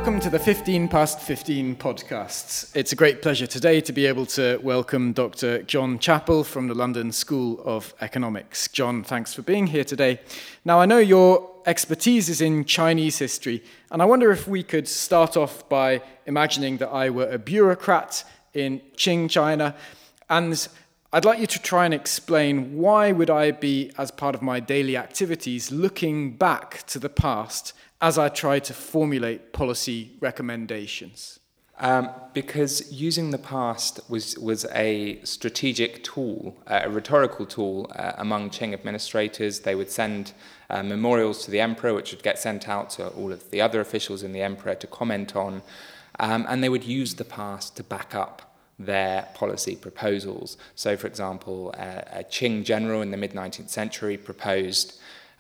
Welcome to the 15 past 15 podcasts. It's a great pleasure today to be able to welcome Dr. John Chappell from the London School of Economics. John, thanks for being here today. Now, I know your expertise is in Chinese history, and I wonder if we could start off by imagining that I were a bureaucrat in Qing, China, and I'd like you to try and explain why would I be, as part of my daily activities, looking back to the past as I try to formulate policy recommendations? Because using the past was a strategic tool, a rhetorical tool among Qing administrators. They would send memorials to the emperor, which would get sent out to all of the other officials in the emperor to comment on, and they would use the past to back up their policy proposals. So, for example, a Qing general in the mid-19th century proposed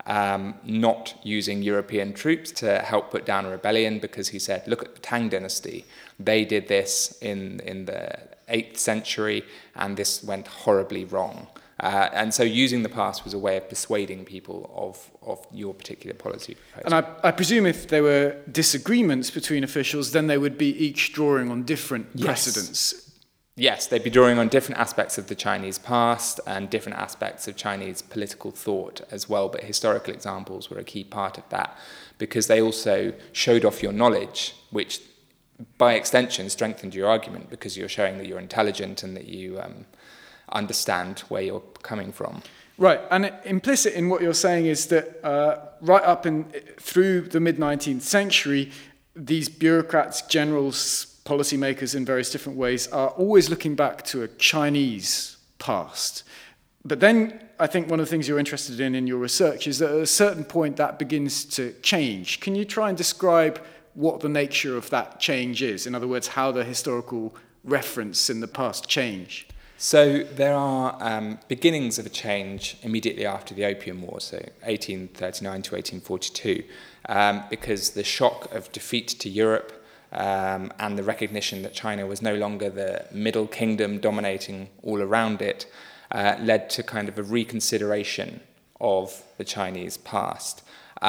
not using European troops to help put down a rebellion because he said, look at the Tang dynasty. They did this in the 8th century and this went horribly wrong. And so using the past was a way of persuading people of your particular policy proposal. And I presume if there were disagreements between officials, then they would be each drawing on different precedents. Yes, they'd be drawing on different aspects of the Chinese past and different aspects of Chinese political thought as well, but historical examples were a key part of that because they also showed off your knowledge, which by extension strengthened your argument because you're showing that you're intelligent and that you understand where you're coming from. Right, and implicit in what you're saying is that right up through the mid-19th century, these bureaucrats, generals, policymakers in various different ways are always looking back to a Chinese past. But then I think one of the things you're interested in your research is that at a certain point that begins to change. Can you try and describe what the nature of that change is? In other words, how the historical reference in the past change? So there are beginnings of a change immediately after the Opium War, so 1839 to 1842, because the shock of defeat to Europe and the recognition that China was no longer the middle kingdom dominating all around it led to kind of a reconsideration of the Chinese past.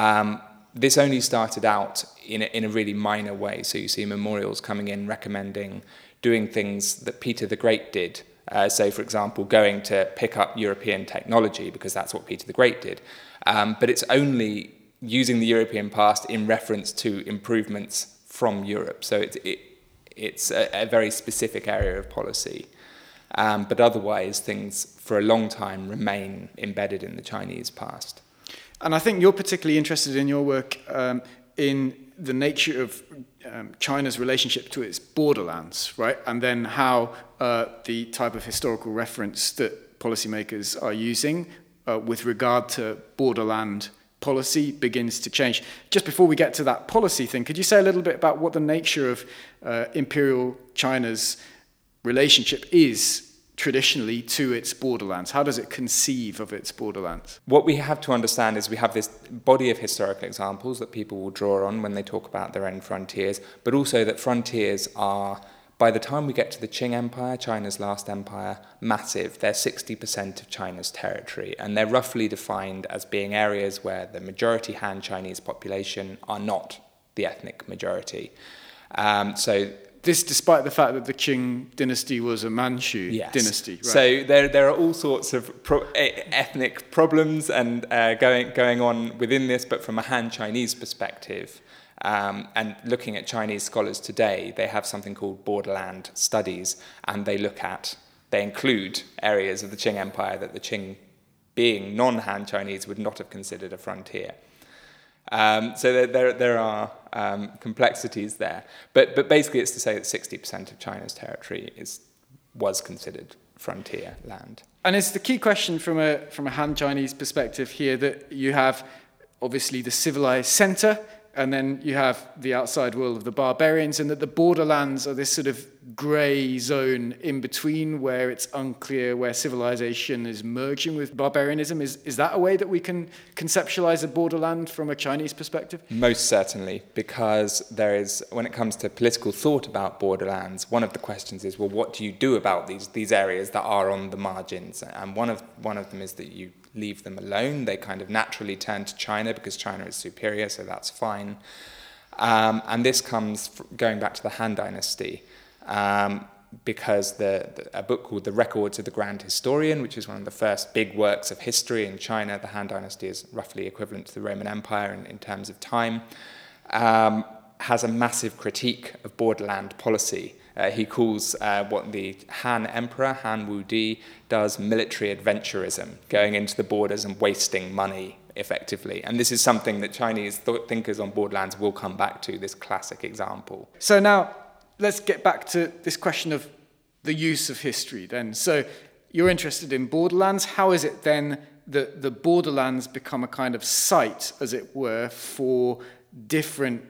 This only started out in a really minor way. So you see memorials coming in recommending doing things that Peter the Great did. So, for example, going to pick up European technology because that's what Peter the Great did. But it's only using the European past in reference to improvements from Europe. So it's a very specific area of policy. But otherwise, things for a long time remain embedded in the Chinese past. And I think you're particularly interested in your work in the nature of China's relationship to its borderlands, right? And then how the type of historical reference that policymakers are using with regard to borderland policy begins to change. Just before we get to that policy thing, could you say a little bit about what the nature of imperial China's relationship is traditionally to its borderlands? How does it conceive of its borderlands? What we have to understand is we have this body of historical examples that people will draw on when they talk about their own frontiers, but also that frontiers are, by the time we get to the Qing Empire, China's last empire, massive. They're 60% of China's territory, and they're roughly defined as being areas where the majority Han Chinese population are not the ethnic majority. This despite the fact that the Qing dynasty was a Manchu dynasty. Right? So there are all sorts of ethnic problems and going on within this, but from a Han Chinese perspective, and looking at Chinese scholars today, they have something called borderland studies, and they include areas of the Qing Empire that the Qing, being non-Han Chinese, would not have considered a frontier. So there are complexities there, but basically it's to say that 60% of China's territory was considered frontier land. And it's the key question from a Han Chinese perspective here that you have obviously the civilized center, and then you have the outside world of the barbarians, and that the borderlands are this sort of grey zone in between where it's unclear where civilization is merging with barbarianism. Is that a way that we can conceptualize a borderland from a Chinese perspective? Most certainly, because there is, when it comes to political thought about borderlands, one of the questions is, well, what do you do about these areas that are on the margins? And one of them is that you leave them alone. They kind of naturally turn to China because China is superior, so that's fine. And this comes going back to the Han Dynasty, because a book called The Records of the Grand Historian, which is one of the first big works of history in China, the Han Dynasty is roughly equivalent to the Roman Empire in terms of time, has a massive critique of borderland policy. He calls what the Han Emperor, Han Wudi, does military adventurism, going into the borders and wasting money effectively. And this is something that Chinese thinkers on borderlands will come back to, this classic example. So now, let's get back to this question of the use of history then. So you're interested in borderlands. How is it then that the borderlands become a kind of site, as it were, for different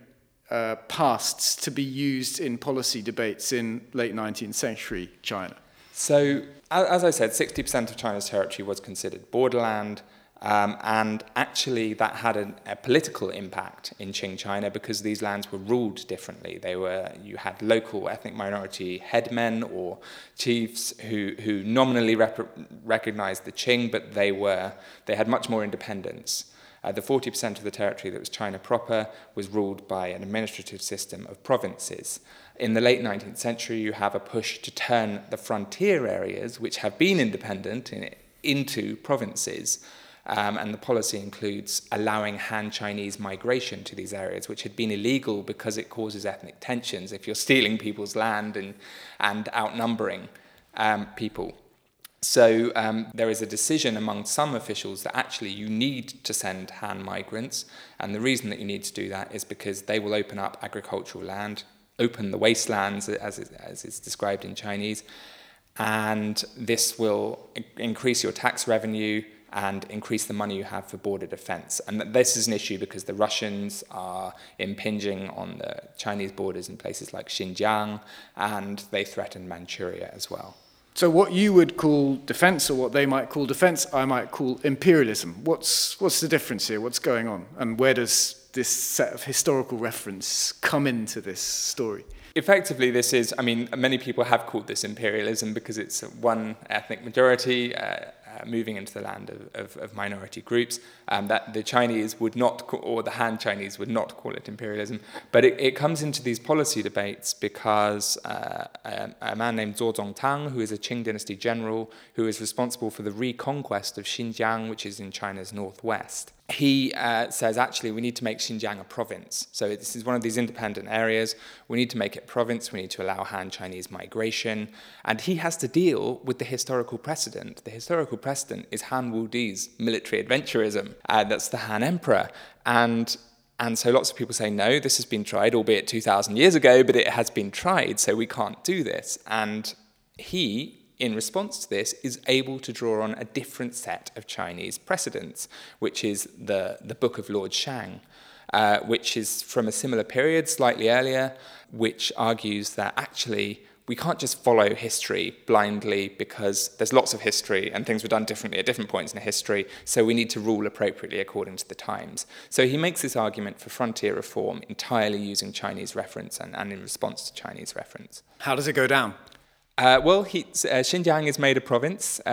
pasts to be used in policy debates in late 19th century China? So, as I said, 60% of China's territory was considered borderland. And actually that had a political impact in Qing China because these lands were ruled differently. You had local ethnic minority headmen or chiefs who nominally recognized the Qing, but they had much more independence. The 40% of the territory that was China proper was ruled by an administrative system of provinces. In the late 19th century, you have a push to turn the frontier areas, which have been independent, into provinces. And the policy includes allowing Han Chinese migration to these areas, which had been illegal because it causes ethnic tensions if you're stealing people's land and outnumbering people. So there is a decision among some officials that actually you need to send Han migrants, and the reason that you need to do that is because they will open up agricultural land, open the wastelands as it's described in Chinese, and this will increase your tax revenue and increase the money you have for border defense. And this is an issue because the Russians are impinging on the Chinese borders in places like Xinjiang, and they threaten Manchuria as well. So what you would call defense, or what they might call defense, I might call imperialism. What's the difference here? What's going on? And where does this set of historical reference come into this story? Effectively, this is, many people have called this imperialism because it's one ethnic majority moving into the land of minority groups, that the Chinese would not, or the Han Chinese would not call it imperialism. But it comes into these policy debates because a man named Zuo Zongtang, who is a Qing dynasty general, who is responsible for the reconquest of Xinjiang, which is in China's northwest. He says, actually, we need to make Xinjiang a province. So this is one of these independent areas. We need to make it a province. We need to allow Han Chinese migration. And he has to deal with the historical precedent. The historical precedent is Han Wudi's military adventurism. That's the Han Emperor. And so lots of people say, no, this has been tried, albeit 2,000 years ago, but it has been tried, so we can't do this. And he, in response to this, is able to draw on a different set of Chinese precedents, which is the Book of Lord Shang, which is from a similar period, slightly earlier, which argues that actually we can't just follow history blindly because there's lots of history and things were done differently at different points in history, so we need to rule appropriately according to the times. So he makes this argument for frontier reform entirely using Chinese reference and in response to Chinese reference. How does it go down? Xinjiang is made a province,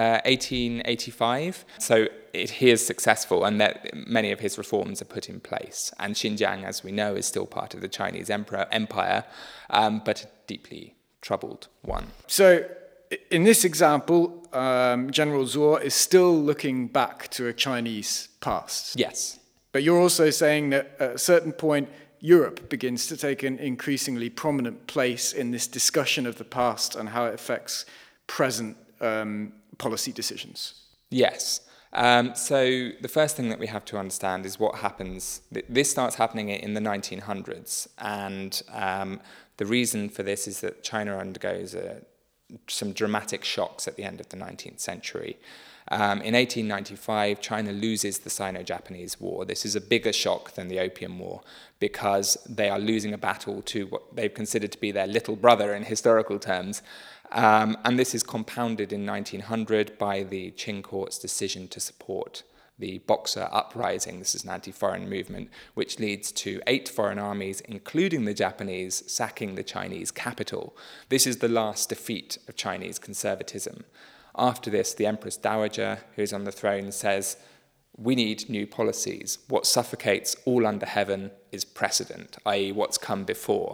1885, so he is successful, and that many of his reforms are put in place. And Xinjiang, as we know, is still part of the Chinese empire, but a deeply troubled one. So, in this example, General Zuo is still looking back to a Chinese past. Yes. But you're also saying that at a certain point, Europe begins to take an increasingly prominent place in this discussion of the past and how it affects present policy decisions. Yes. So the first thing that we have to understand is what happens. This starts happening in the 1900s, and the reason for this is that China undergoes some dramatic shocks at the end of the 19th century. In 1895, China loses the Sino-Japanese War. This is a bigger shock than the Opium War because they are losing a battle to what they've considered to be their little brother in historical terms. And this is compounded in 1900 by the Qing court's decision to support the Boxer Uprising. This is an anti-foreign movement, which leads to 8 foreign armies, including the Japanese, sacking the Chinese capital. This is the last defeat of Chinese conservatism. After this, the Empress Dowager, who is on the throne, says, we need new policies. What suffocates all under heaven is precedent, i.e. what's come before.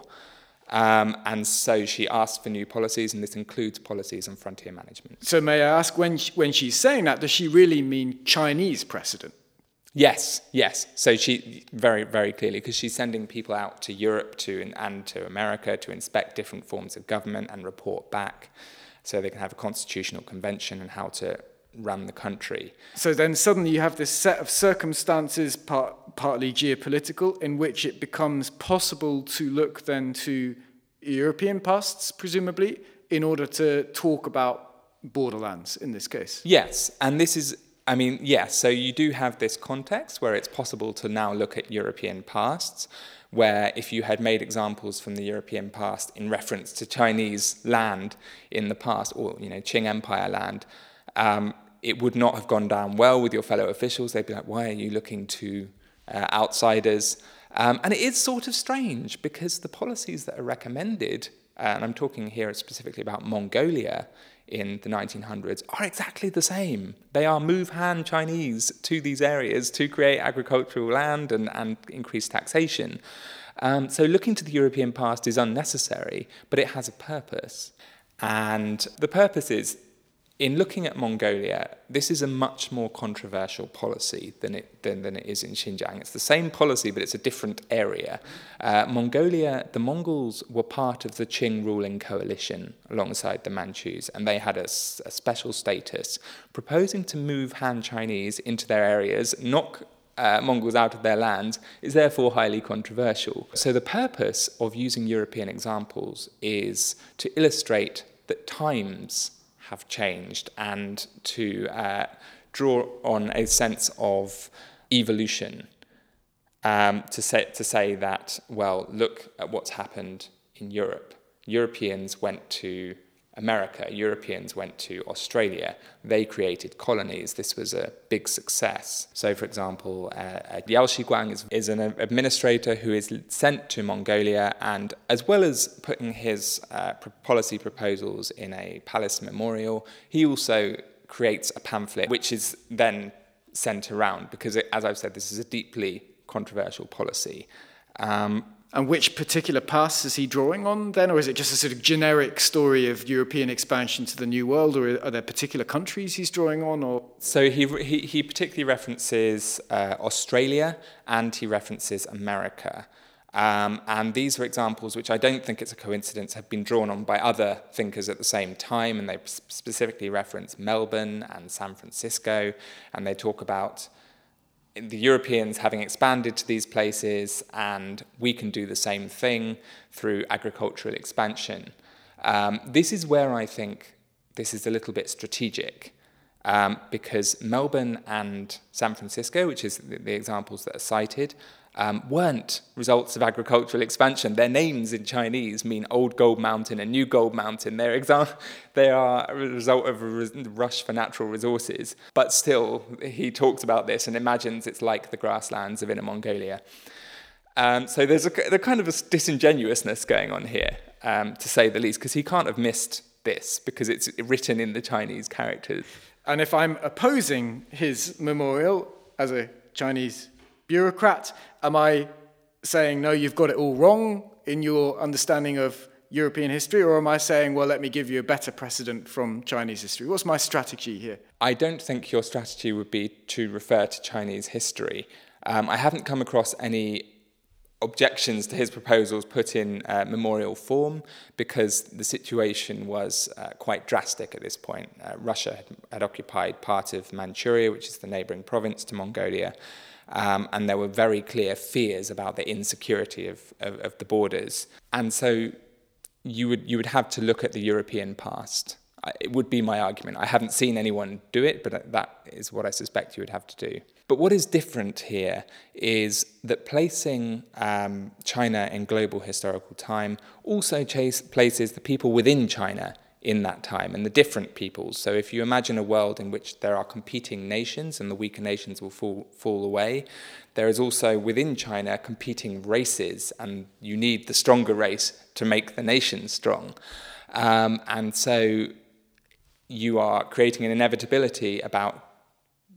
And so she asked for new policies, and this includes policies on frontier management. So may I ask, when she's saying that, does she really mean Chinese precedent? Yes. So she, very, very clearly, because she's sending people out to Europe and to America to inspect different forms of government and report back so they can have a constitutional convention and how to run the country. So then suddenly you have this set of circumstances, partly geopolitical, in which it becomes possible to look then to European pasts, presumably, in order to talk about borderlands in this case. Yes, and this is, yes, so you do have this context where it's possible to now look at European pasts, where if you had made examples from the European past in reference to Chinese land in the past, or Qing Empire land, it would not have gone down well with your fellow officials. They'd be like, why are you looking to outsiders? And it is sort of strange because the policies that are recommended, and I'm talking here specifically about Mongolia in the 1900s, are exactly the same. They are move Han Chinese to these areas to create agricultural land and increase taxation. So looking to the European past is unnecessary, but it has a purpose. And the purpose is, in looking at Mongolia, this is a much more controversial policy than it is in Xinjiang. It's the same policy, but it's a different area. Mongolia, the Mongols were part of the Qing ruling coalition alongside the Manchus, and they had a special status. Proposing to move Han Chinese into their areas, knock Mongols out of their lands, is therefore highly controversial. So the purpose of using European examples is to illustrate that times have changed and to draw on a sense of evolution, to say that, well, look at what's happened in Europe. Europeans went to America, Europeans went to Australia, they created colonies. This was a big success. So, for example, Yao Shiguang is an administrator who is sent to Mongolia, and as well as putting his policy proposals in a palace memorial, he also creates a pamphlet which is then sent around because, as I've said, this is a deeply controversial policy. And which particular pasts is he drawing on then? Or is it just a sort of generic story of European expansion to the New World? Or are there particular countries he's drawing on? Or so he particularly references Australia and he references America. And these are examples which I don't think it's a coincidence have been drawn on by other thinkers at the same time. And they specifically reference Melbourne and San Francisco. And they talk about the Europeans having expanded to these places, and we can do the same thing through agricultural expansion. This is where I think this is a little bit strategic, because Melbourne and San Francisco, which is the examples that are cited, weren't results of agricultural expansion. Their names in Chinese mean Old Gold Mountain and New Gold Mountain. They are a result of a rush for natural resources. But still, he talks about this and imagines it's like the grasslands of Inner Mongolia. So there's a kind of a disingenuousness going on here, to say the least, because he can't have missed this because it's written in the Chinese characters. And if I'm opposing his memorial as a Chinese bureaucrat, am I saying, no, you've got it all wrong in your understanding of European history, or am I saying, well, let me give you a better precedent from Chinese history? What's my strategy here? I don't think your strategy would be to refer to Chinese history. I haven't come across any objections to his proposals put in memorial form because the situation was quite drastic at this point. Russia had occupied part of Manchuria, which is the neighbouring province to Mongolia, and there were very clear fears about the insecurity of the borders. And so you would have to look at the European past. It would be my argument. I haven't seen anyone do it, but that is what I suspect you would have to do. But what is different here is that placing China in global historical time also places the people within China in that time and the different peoples. So if you imagine a world in which there are competing nations and the weaker nations will fall away, there is also within China competing races, and you need the stronger race to make the nation strong. And so you are creating an inevitability about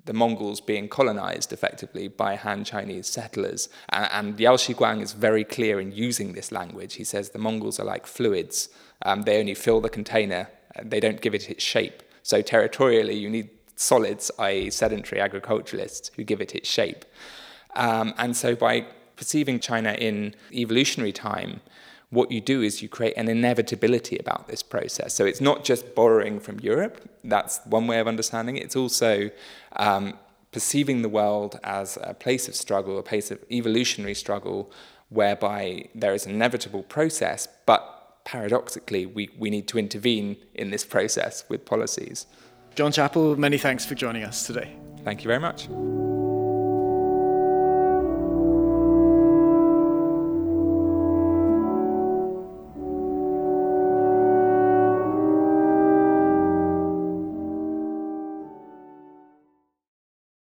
the Mongols being colonized effectively by Han Chinese settlers. And Yao Shiguang is very clear in using this language. He says the Mongols are like fluids. They only fill the container. They don't give it its shape. So territorially, you need solids, i.e. sedentary agriculturalists, who give it its shape. And so by perceiving China in evolutionary time, what you do is you create an inevitability about this process. So it's not just borrowing from Europe. That's one way of understanding it. It's also perceiving the world as a place of struggle, a place of evolutionary struggle, whereby there is an inevitable process, but paradoxically, we need to intervene in this process with policies. John Chappell, many thanks for joining us today. Thank you very much.